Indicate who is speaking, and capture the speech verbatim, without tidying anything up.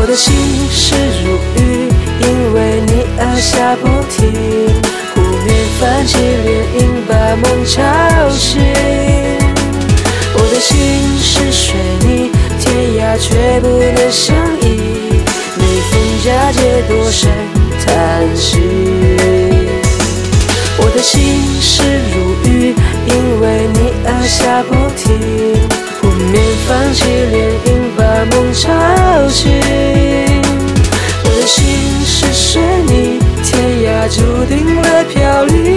Speaker 1: 我的心事如雨，因为你而下不停，湖面泛起涟漪，把梦吵醒。我的心是水泥，天涯却不能相依，每逢佳节多声叹息。我的心事如雨，因为你而下不停，湖面泛起涟漪，把梦吵醒。我的心是水泥，天涯注定了飘零。